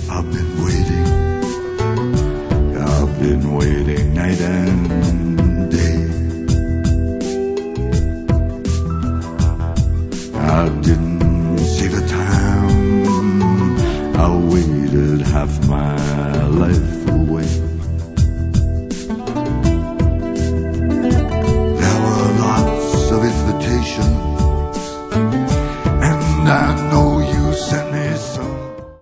I've been waiting. I've been waiting night and day. I didn't see the time. I waited half my life away.